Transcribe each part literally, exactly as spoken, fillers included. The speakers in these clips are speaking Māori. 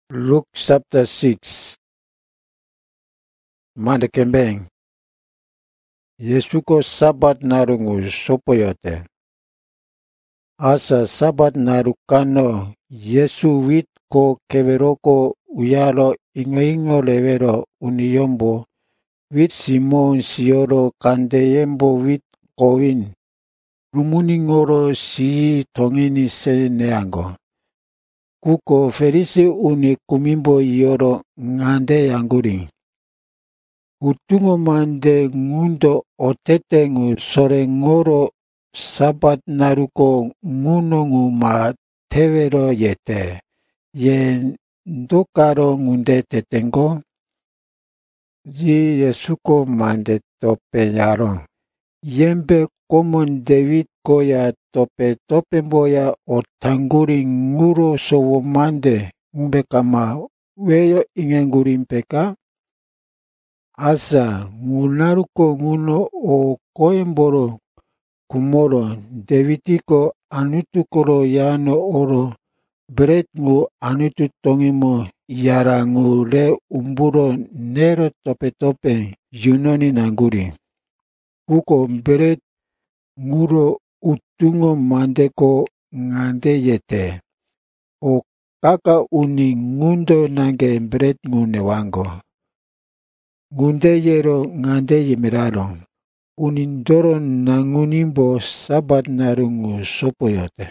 Luke chapter six. Manda kembeng. Yesu ko sabat narungu sopoyote. Asa sabat narukano Yesu wit ko keveroko uyalo ingo-ingo levero uniyombo wit Simon sioro kandeyembo wit kowin. Rumuningoro si tongini se neango. Kuko ferisi uni kumimbo ioro ngande yanguring. Utungo mande ngundo otetengu sore ngoro sabat naruko ngunongu ma tevero yete. Ye ndokaro ngunde tetengo. Yi Yesuko mande tope yaro. Yembe komon David koya tope tope boya otanguri nguro sowo mande ngumbe kama weyo ingengurin peka. Asa ngunaruko nguno o koemboro kumoro Davidiko anutukoro yano oro beret ngu anutu tongimo yara ngu le umburo nero tope tope yunoni nanguri. Kuko beret nguro utungo mandeko ngande yete. O kaka uni ngundo nange beret ngu newango. Ngunde yero ngande yimiraro. Unindoro nangunimbo sabat narungu sopoyote.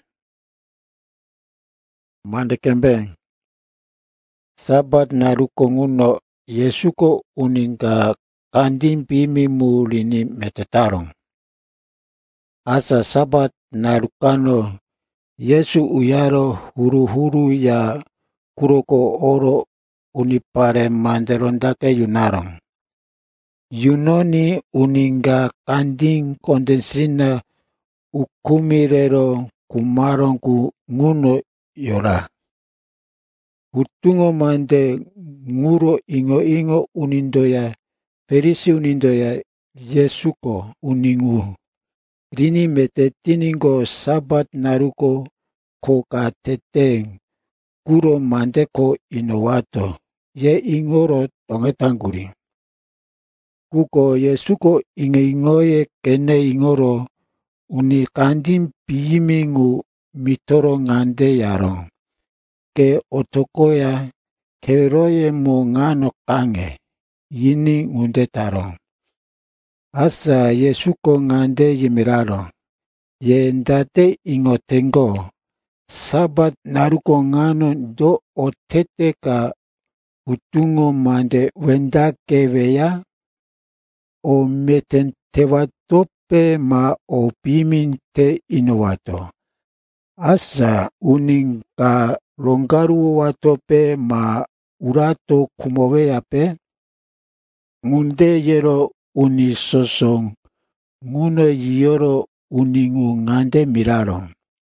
Mande kembeng. Sabat naruko nguno Yesuko uninga kandim pimi mulini metetarong. Asa sabat narukano Yesu uyaro huru-huru ya kuroko oro unipare manderondake yunarong. Yunoni uninga kanding kondensina ukumirero kumarongku nguno yora. Utungo mande nguro ingo-ingo unindoya ferisi unindoya Yesuko uningu. Rini mete tiningo sabat naruko koka teteng kuro mandeko inowato. Ye ingoro tongetanguri. Kuko Yesuko inge-ingoye kene ingoro uni kandim piyimingu mitoro ngande yarong. Ke otokoya keroye mo ngano kange. Yini ngunde tarong. Asa Yesuko ngande yimiraro. Ye ndate ingotengo. Sabat naruko ngano do otete ka utungo mande wendake veya. O meten tewatope ma o piminte inowato. Asa uninga longaru watope ma urato kumoweyape. Ngunde yero unisosong. Nguno yoro uningu ngande miraro.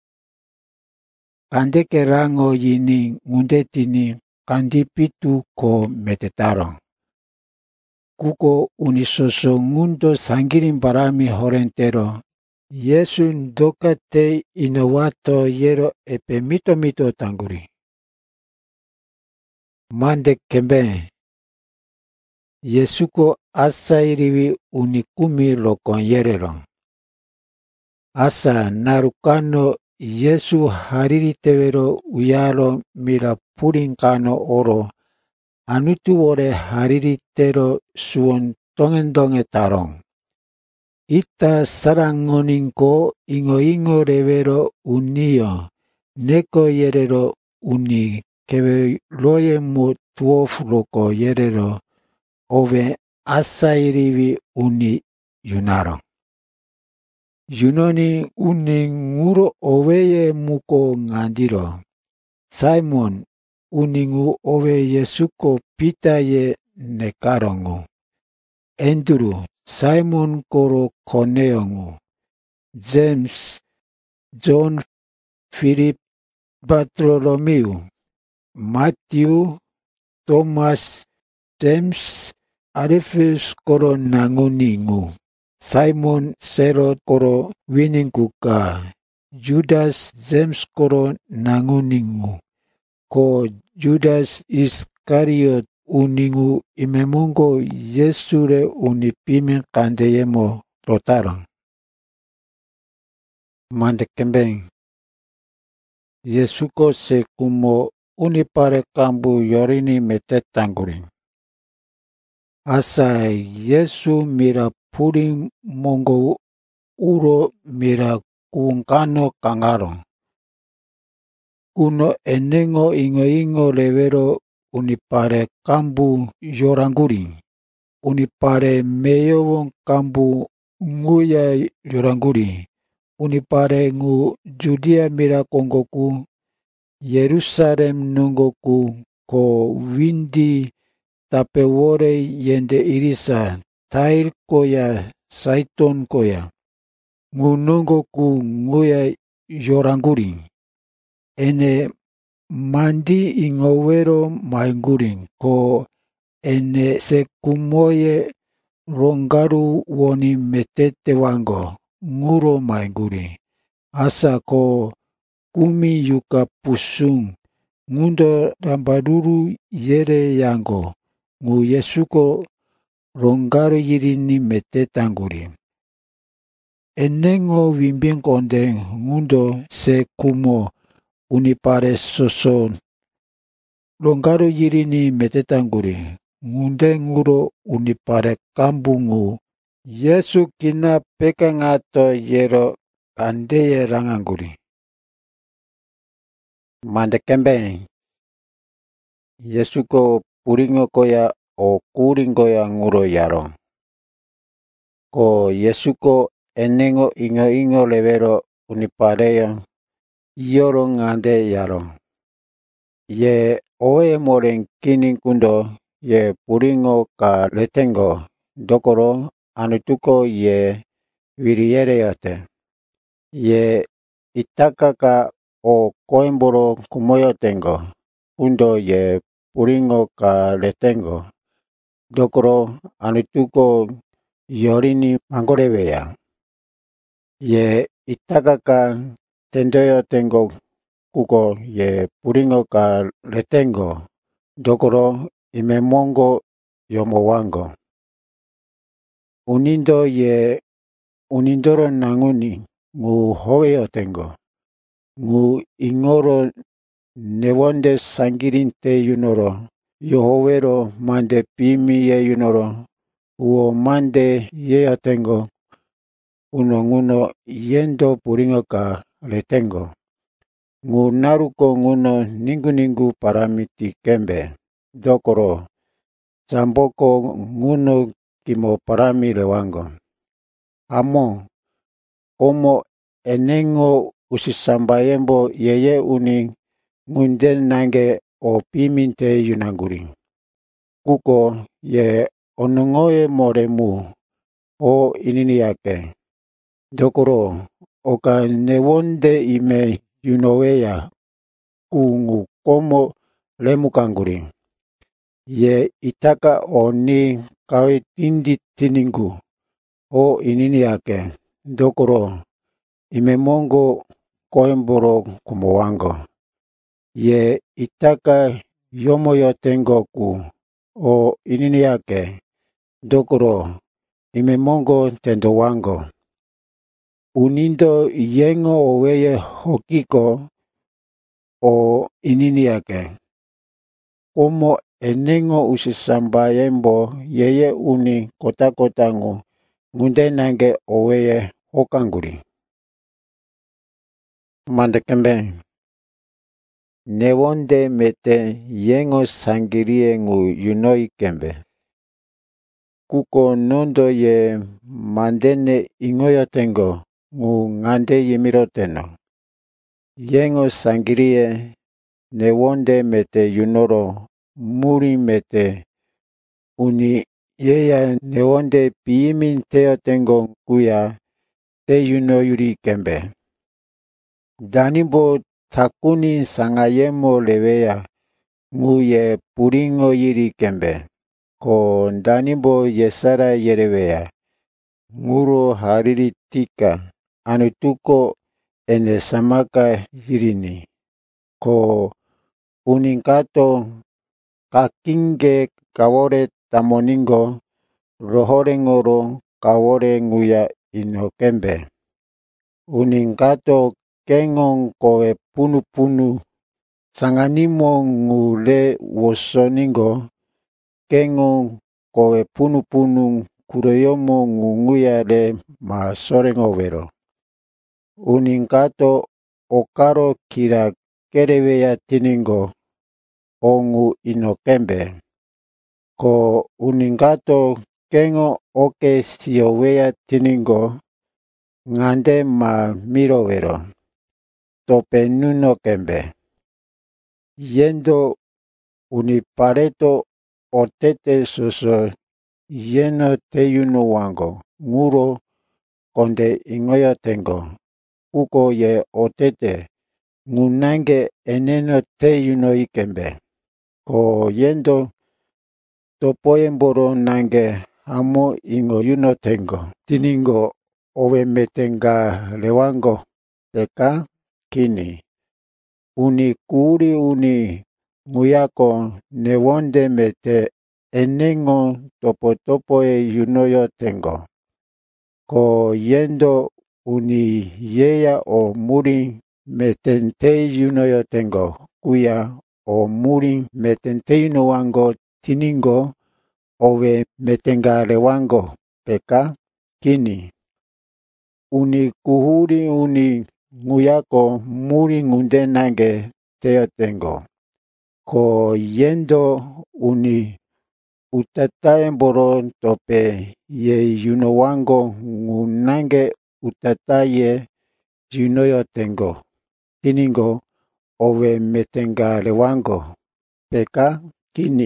Kande kerango yini ngunde tini kandipitu ko metetaro. Kuko unisoso ngundo sangirin barami horentero. Yesu ndokate inowato yero epe mito mito tanguri. Mande kembe. Yesuko asa iriwi unikumi lokon yerero. Asa narukano Yesu hariri tevero uyaro mira purinkano oro. Anutu ore hariri tero suon tongendonge tarong. Ita sarangoninko ingo-ingo revero unio. Neko yerero uni keveroye mu tuof loko yerero. Ove asa iriwi uni yunaro. Yunoni uni nguro oveye muko ngandiro. Simon uningu ove Yesuko pita ye nekarongu. Andrew, Simon koro koneongu. James, John, Philip, Bartholomew, Matthew, Thomas, James, Alphaeus koro nanguningu. Simon Serot koro wininguka. Judas, James koro nanguningu. ko Judas Iskariot uningu imemungo Yesure unipimi kandeyemo rotaron. Mandekembeng. Yesuko se kumo unipare kambu yorini metetanguri. Asa Yesu mira puring mongo uro mira kungkano kangaro. Kuno enengo ingo ingo levero unipare kambu yoranguri. Unipare meyowon kambu nguya yoranguri. Unipare ngu Judea mira kongoku. Yerusalem nungoku ko windi tapewore yende irisa tair koya saiton koya. Ngu nungoku nguya yoranguri. Ene mandi ingowero mainguri ko ene sekumoye rongaru woni metete wango nguro mainguri. Asa ko kumi yuka pusung ngundo rambaruru yere yango ngu Yesuko rongaru yirini metetanguri. Enengo wimbing konde ngundo se kumo unipare soso rongaru yirini metetanguri. Ngunde nguro unipare kambungu. Yesu kina peka ngato yero kandeye ranganguri. Mandekembe. Yesuko puringo koya o kuringo ya nguro yaro. Ko Yesuko enengo ingo ingo levero unipareyo yoro ngande yaro. Ye oe moren kini kundo ye puringo ka letengo dokoro anutuko ye viriere yote. Ye itaka ka o koemboro kumoyo tengo kundo ye puringo ka letengo dokoro anutuko yorini mangoreveya. Ye itaka ka tendoyo tengo kuko ye puringo ka letengo dokoro imemongo yomowango. Unindo ye unindoro nanguni ngu howeyo tengo. Ngu ingoro newonde sangirinte yunoro. Yohovero mande pimi ye yunoro. Uo mande ye tengo. Uno nguno yendo puringo ka letengo. Ngu naruko nguno ningu ningu paramiti kembe. Dokoro samboko nguno kimo parami lewango. Amo como enengo usisambayembo yeye uni ngunde nange o piminte yunanguri. Kuko ye onongoye moremu o inini yake. Dokoro oka newonde ime yunoweya kungu como lemukanguri. Ye itaka oni kawe tindi tiningu o inini yake. Dokoro imemongo koemboro kumowango. Ye itaka yomoyo tengoku o inini yake. Dokoro imemongo tendo wango. Unindo yengo oweye hokiko o inini yake. Como enengo usisambayembo yeye uni kota kotangu ngunde nange oweye hokanguri. Mandekembe. Newonde mete yengo sangirie ngu yunoi kembe. Kuko nondo ye mandene ingoyo tengo ngu ngande yimiroteno. Yengo sangirie newonde mete yunoro muri mete uni yeya newonde piimi teo tengo kuya te yuno yuri kembe. Danimbo takuni sangayemo leweya nguye puringo yiri kembe. Ko danimbo yesara yereweya nguro hariri tika anutuko ene samaka yirini. Ko uningato kakinge kawore tamoningo rohorengoro kawore nguya inokembe. Uningato kengon kowe punu-punu sanganimo ngule wosoningo kengon kowe punu-punu kureyomo ngunguya le masorengowero. Uningato okaro kira kereweya tiningo ongu inokembe. Ko uningato kengo oke sioweya tiningo ngande ma mirowero. Tope nuno kembe. Yendo unipareto otete soso yeno teyuno wango nguro konde ingoyo tengo. Uko ye otete ngunange eneno teyuno ikembe. Ko yendo topoyemboro nange amo ingo yuno tengo. Tiningo owe metenga lewango teka kini. Uni kuri uni nguyako newonde mete enengo topo-topo e yunoyo tengo. Ko yendo uni yeya o muri metente yunoyo tengo. Kuya o muri metente yuno wango tiningo owe metenga lewango peka kini. Uni kuhuri uni nguyako muri ngunde nange teo tengo. Ko yendo uni utataemboro tope ye yuno wango ngunange utataye yunoyo tengo. Tiningo owe metenga lewango peka kini.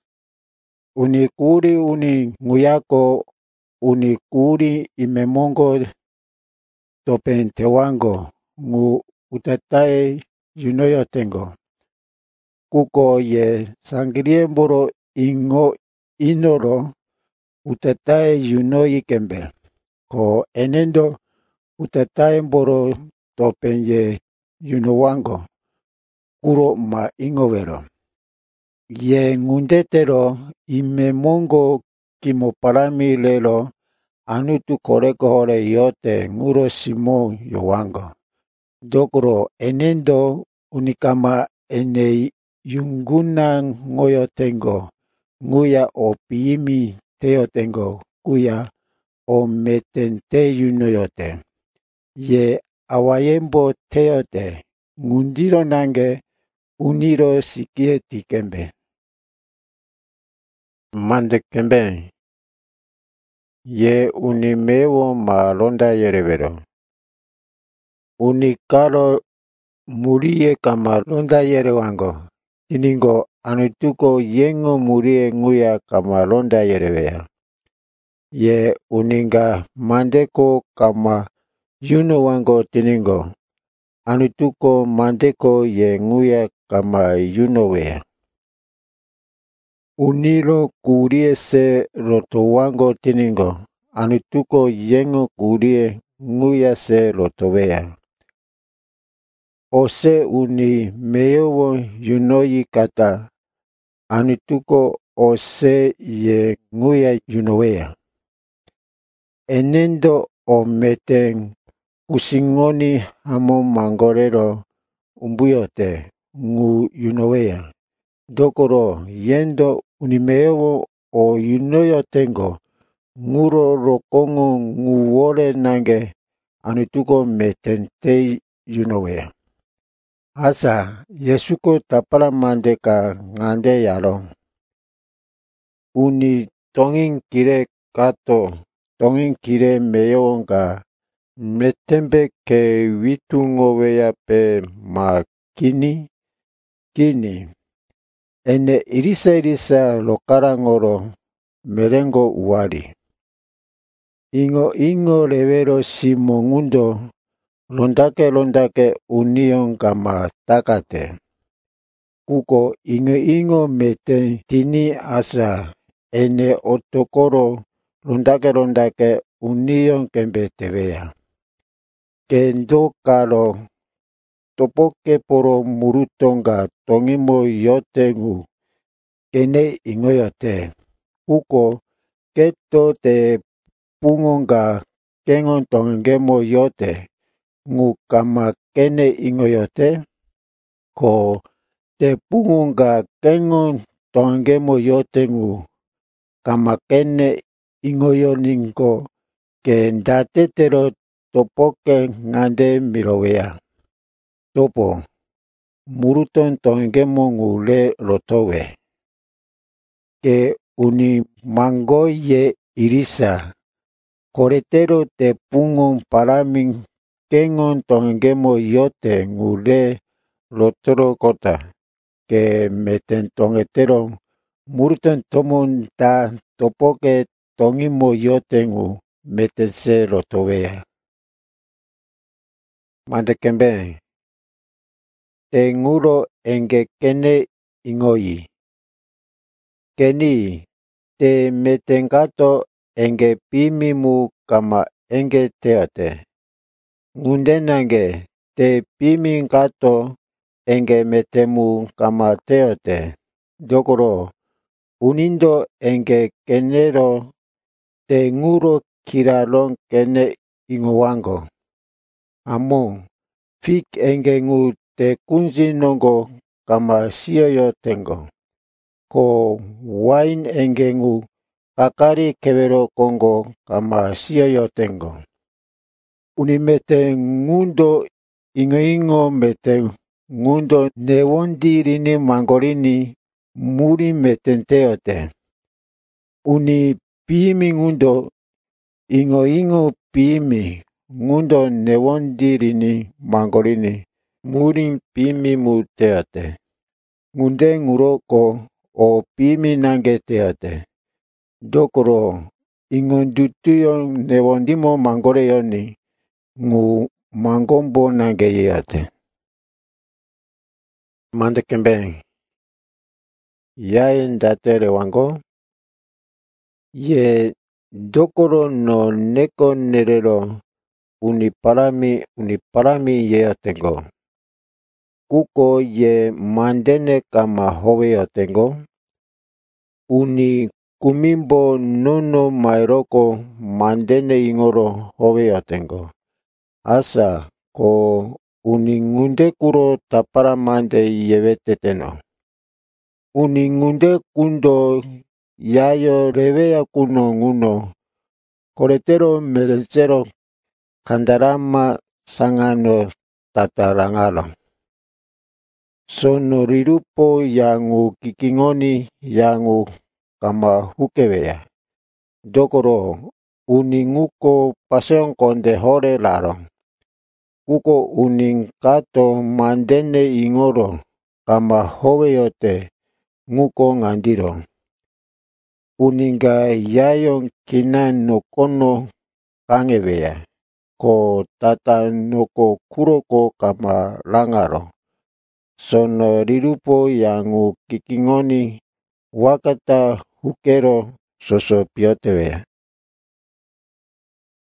Uni kuri uni nguyako uni kuri imemongo tope tewango ngu utataye yunoyo tengo. Kuko ye sangriemboro ingo inoro utataye yuno ikembe. Ko enendo utataemboro tope ye yuno wango kuro ma ingowero. Ye ngundetero imemongo kimoparami lelo anutu koreko hore yote nguro simo yowango. Dokoro enendo unikama ene yunguna ngoyo tengo. Nguya o piimi teo tengo. Kuya o metente yuno yote. Ye awayembo teote. Ngundiro nange uniro sikie tikembe. Mande kembe. Ye unimewo ma ronda yerevero. Unikaro murie kama ronda yerewango. Tiningo anutuko yengo murie nguya kama ronda yerevea. Ye uninga mandeko kama yuno wango tiningo. Anutuko mandeko ye nguya kama yuno wea. Uniro kurie se roto wango tiningo. Anutuko yengo kurie nguya se roto wea. Ose uni meyowo yunoyi kata. Anutuko ose ye nguya yunowea. Enendo o meteng usingoni hamo mangorero umbuyote ngu yunowea. Dokoro yendo unimeyowo o yunoyo tengo. Nguro rokongo nguwore nange anutuko metente yunowea. Asa Yesuko tapala mandeka ngande yaro. Uni tongin kire kato tongin kire meyonga metembe ke witungoweya pe ma kini kini. Ene irisa irisa lokarangoro merengo uwari. Ingo ingo revero simongundo londake londake union kama takate. Kuko ingo ingo mete tini asa ene otokoro londake londake union kembe tevea. Kendo karo topoke poro murutonga tongimo yote ngu kene ingoyote. Kuko keto te pungonga kengon tongemo yote ngu kama kene ingoyote. Ko te pungonga kengon tongemo yote ngu kama kene ingoyoningo ke ndatetero topoke ngande mirovea. Topo muruton tongemo ngule rotowe. Ke uni mango ye irisa. Koretero te pungon paramin kengon tongemo yote ngule rotoro kota. Ke meten tongetero muruton tomon ta topoke tongimo yote ngu meten se rotowea. Mandekembe. Te nguro enge kene ingoi. Keni te metengato enge pimimu kama enge teate. Ngundenange te pimingato enge metemu kama teate. Dokoro unindo enge kenero te nguro kiralon kene ingowango. Amo fik enge ngu te kunzi nongo kama sioyo tengo. Ko wain enge ngu kakari kevero kongo kama sioyo tengo. Unimete ngundo ingo ingo mete ngundo newondi rini mangorini muri metenteote. Uni pimi ngundo ingo ingo pimi ngundo newondi rini mangorini muri pimi muteate. Ngunde nguroko o pimi nange teate. Dokoro ingondutuyo newondimo mangore yoni ngu mangombo nange yeate. Mandekembe. Yae ndatere wango. Ye dokoro no neko nerero uniparami uniparami yeatengo. Kuko ye mandene kama howe yatengo. Uni kumimbo nono mairoko mandene ingoro howe yatengo. Asa ko uni ngunde kuro tapara mande yeveteteno. Uni ngunde kundo yayo revea kuno nguno. Koretero merencero kandarama sangano tatarangalo. Sono rirupo yangu kikingoni yangu kama hukewea. Dokoro uninguko paseon konde hore laro. Kuko uningkato mandene ingoro kama howe yote nguko ngandiro. Uninga yayon kinan no kono kangewea. Ko tata noko kuroko kama langaro. Sono rirupo yangu kikingoni wakata hukero soso piotewea.